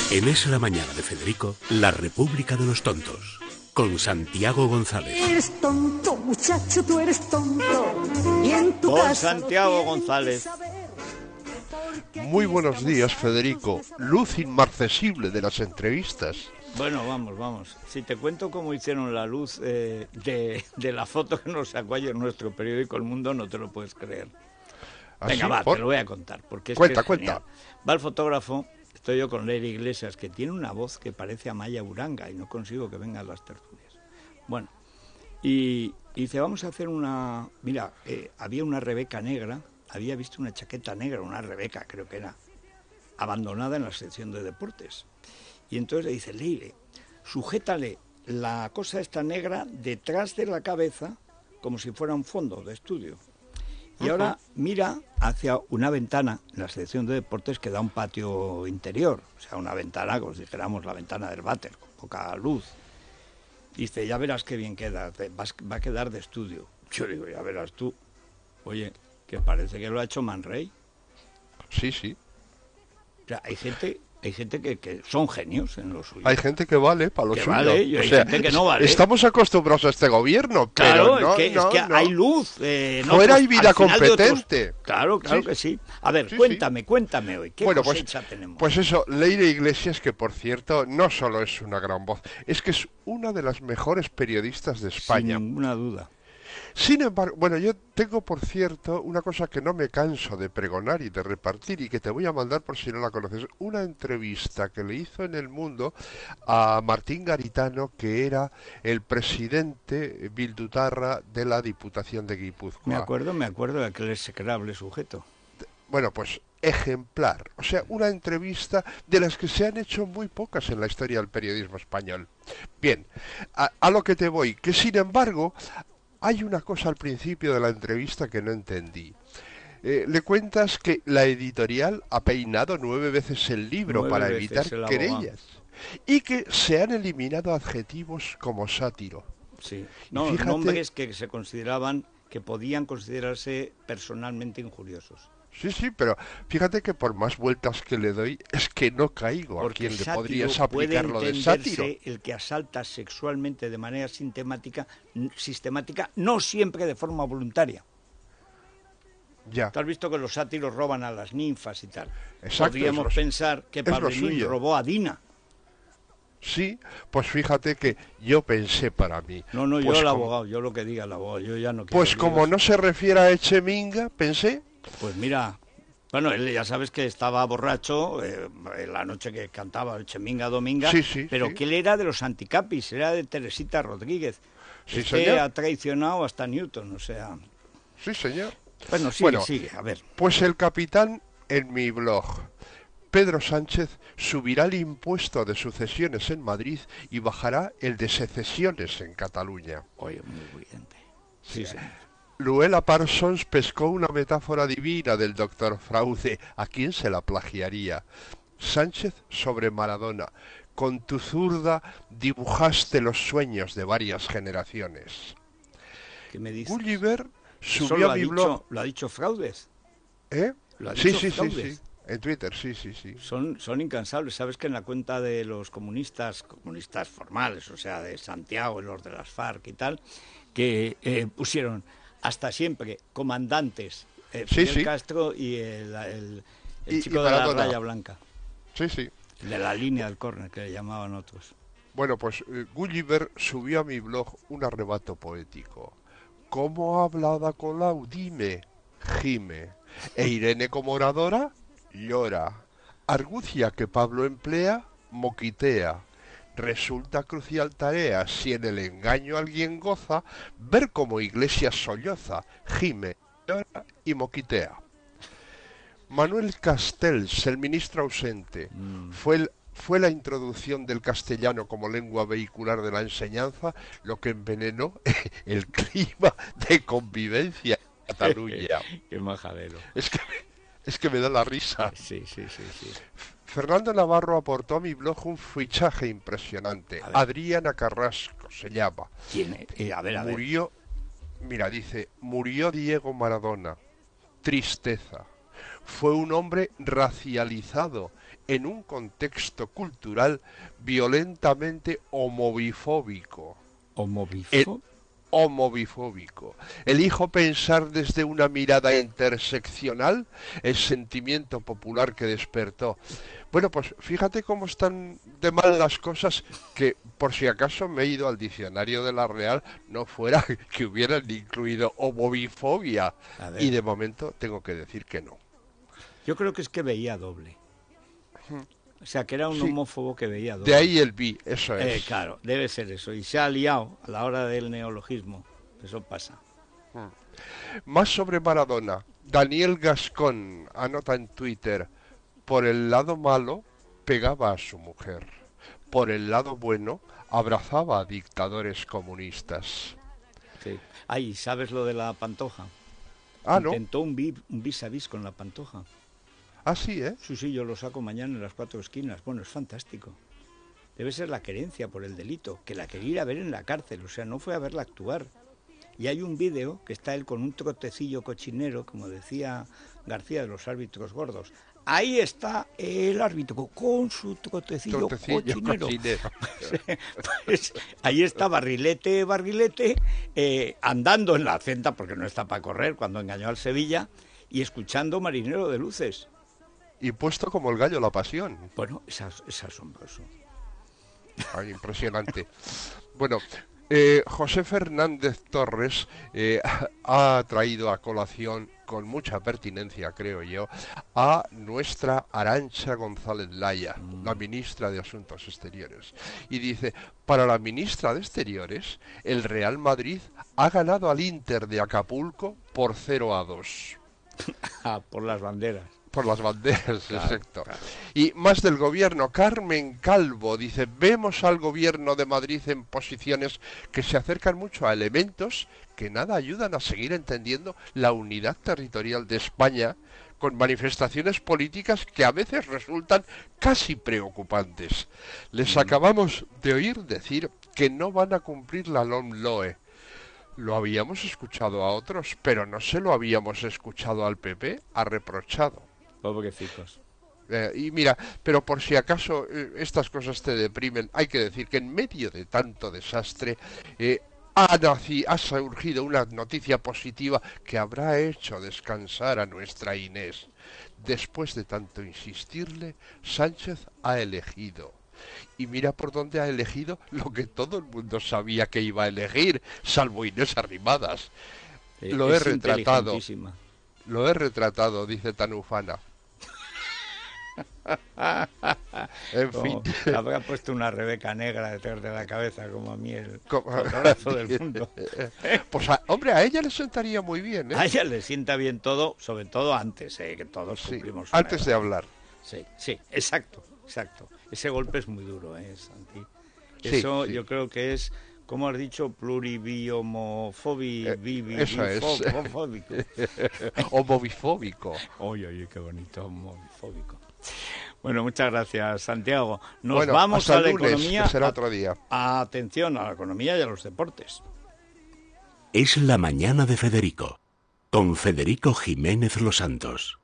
En Es la Mañana de Federico, la República de los Tontos, con Santiago González. Eres tonto, muchacho, tú eres tonto. Y en tu Con casa Santiago González. Muy buenos días, Federico. Luz inmarcesible de las entrevistas. Bueno, vamos. Si te cuento cómo hicieron la luz de la foto que nos sacó ayer nuestro periódico El Mundo, no te lo puedes creer. Venga, va, te lo voy a contar. Porque Cuenta. Va el fotógrafo, estoy yo con Leire Iglesias, que tiene una voz que parece a Maya Uranga y no consigo que vengan las tertulias. Bueno, y dice, vamos a hacer una... Mira, había una Rebeca negra, había visto una chaqueta negra, una Rebeca creo que era, abandonada en la sección de deportes. Y entonces le dice, Leire, sujétale la cosa esta negra detrás de la cabeza como si fuera un fondo de estudio. Y ahora mira hacia una ventana en la sección de deportes que da un patio interior, o sea, una ventana, como si dijéramos la ventana del váter, con poca luz. Dice, ya verás qué bien queda, va a quedar de estudio. Yo digo, ya verás tú. Oye, que parece que lo ha hecho Man Ray. Sí. O sea, hay gente que son genios en lo suyo. Hay gente que vale para lo que suyo. Vale, y hay gente que no vale. Estamos acostumbrados a este gobierno, claro, pero es que hay luz. Fuera hay vida competente. Claro que sí. A ver, cuéntame hoy, ¿qué cosecha tenemos? Pues eso, Leire Iglesias, que por cierto no solo es una gran voz, es que es una de las mejores periodistas de España. Sin ninguna duda. Sin embargo, bueno, yo tengo, por cierto, una cosa que no me canso de pregonar y de repartir y que te voy a mandar por si no la conoces, una entrevista que le hizo en El Mundo a Martín Garitano, que era el presidente bildutarra de la Diputación de Guipúzcoa. Me acuerdo de aquel execrable sujeto. Bueno, pues ejemplar, o sea, una entrevista de las que se han hecho muy pocas en la historia del periodismo español. Bien, a lo que te voy, que sin embargo... Hay una cosa al principio de la entrevista que no entendí. Le cuentas que la editorial ha peinado 9 veces el libro para evitar querellas y que se han eliminado adjetivos como sátiro. Sí, no, nombres que se consideraban, que podían considerarse personalmente injuriosos. Sí, pero fíjate que por más vueltas que le doy, es que no caigo a quien le podrías aplicar lo de sátiro. El que asalta sexualmente de manera sistemática, no siempre de forma voluntaria. Ya. Tú has visto que los sátiros roban a las ninfas y tal. Exacto. Podríamos pensar que Pablín robó a Dina. Sí, pues fíjate que yo pensé para mí. No, pues yo el abogado, yo lo que diga el abogado, yo ya no quiero. Pues como no se refiere a Echeminga, pensé... Pues mira, bueno, él ya sabes que estaba borracho en la noche que cantaba Cheminga Dominga, pero que él era de los anticapis, era de Teresita Rodríguez. Sí, señor. Ha traicionado hasta Newton, o sea... Sí, señor. Bueno, sigue, a ver. Pues el capitán en mi blog, Pedro Sánchez, subirá el impuesto de sucesiones en Madrid y bajará el de secesiones en Cataluña. Oye, muy bien. Sí, señor. Luella Parsons pescó una metáfora divina del doctor Fraude. ¿A quién se la plagiaría? Sánchez sobre Maradona. Con tu zurda dibujaste los sueños de varias generaciones. ¿Qué me dices? Gulliver subió a mi blog... ¿Lo ha dicho Fraudes? ¿Eh? Sí. En Twitter, sí. Son incansables. Sabes que en la cuenta de los comunistas formales, o sea, de Santiago, los de las FARC y tal, que pusieron... Hasta siempre, comandantes, Fidel Castro y el chico de la raya blanca. Sí. De la línea del córner, que le llamaban otros. Bueno, pues Gulliver subió a mi blog un arrebato poético. ¿Cómo habla Ada Colau? Dime, gime. E Irene como oradora, llora. Argucia que Pablo emplea, moquitea. Resulta crucial tarea, si en el engaño alguien goza, ver cómo Iglesias solloza, gime, llora y moquitea. Manuel Castells, el ministro ausente, fue la introducción del castellano como lengua vehicular de la enseñanza lo que envenenó el clima de convivencia en Cataluña. Qué majadero. Es que me da la risa. Sí. Fernando Navarro aportó a mi blog un fichaje impresionante. Adriana Carrasco se llama. ¿Quién es? A ver. Murió, mira, dice, murió Diego Maradona. Tristeza. Fue un hombre racializado en un contexto cultural violentamente homobifóbico. Homobifóbico. Elijo pensar desde una mirada interseccional el sentimiento popular que despertó. Bueno, pues fíjate cómo están de mal las cosas, que por si acaso me he ido al diccionario de la Real, no fuera que hubieran incluido homobifobia. Y de momento tengo que decir que no. Yo creo que es que veía doble. O sea, que era un homófobo que veía doble. De ahí el bi, eso es. Claro, debe ser eso. Y se ha liado a la hora del neologismo. Eso pasa. Más sobre Maradona. Daniel Gascón anota en Twitter: por el lado malo pegaba a su mujer, por el lado bueno abrazaba a dictadores comunistas. Sí. Ay, ¿sabes lo de la Pantoja? ¿No? Intentó un vis a vis con la Pantoja. Ah, sí, ¿eh? Sí, yo lo saco mañana en las 4 esquinas. Bueno, es fantástico. Debe ser la querencia por el delito, que la quería ir a ver en la cárcel, o sea, no fue a verla actuar. Y hay un vídeo que está él con un trotecillo cochinero, como decía García de los árbitros gordos. Ahí está el árbitro con su trotecillo cochinero. Pues, ahí está Barrilete, andando en la acenta, porque no está para correr, cuando engañó al Sevilla, y escuchando Marinero de Luces. Y puesto como el gallo la pasión. Bueno, es asombroso. Ay, impresionante. Bueno, José Fernández Torres ha traído a colación, con mucha pertinencia, creo yo, a nuestra Arantxa González Laya, la ministra de Asuntos Exteriores. Y dice: para la ministra de Exteriores, el Real Madrid ha ganado al Inter de Acapulco por 0-2. Por las banderas. Por las banderas, claro, exacto. Claro. Y más del gobierno, Carmen Calvo dice: vemos al gobierno de Madrid en posiciones que se acercan mucho a elementos que nada ayudan a seguir entendiendo la unidad territorial de España, con manifestaciones políticas que a veces resultan casi preocupantes. Les acabamos de oír decir que no van a cumplir la LOMLOE. Lo habíamos escuchado a otros, pero no se lo habíamos escuchado al PP, ha reprochado. Pobrecitos. Y mira, pero por si acaso estas cosas te deprimen, hay que decir que en medio de tanto desastre ha surgido una noticia positiva que habrá hecho descansar a nuestra Inés. Después de tanto insistirle, Sánchez ha elegido. Y mira por dónde ha elegido lo que todo el mundo sabía que iba a elegir, salvo Inés Arrimadas. Lo he retratado, dice tan ufana. En fin. Habrá puesto una Rebeca negra detrás de la cabeza, como a mí el fotógrafo del mundo. Pues hombre, a ella le sentaría muy bien, ¿eh? A ella le sienta bien todo, sobre todo antes, que todos cumplimos una antes edad. de hablar. Sí, exacto. Ese golpe es muy duro, Santi. Eso sí. Yo creo que es, como has dicho, pluribiomofóbico. Eso es. Homobifóbico. Oye, qué bonito, homobifóbico. Bueno, muchas gracias, Santiago. Nos bueno, vamos hasta a la lunes, economía. Que será otro día. Atención a la economía y a los deportes. Es la mañana de Federico, con Federico Jiménez Los Santos.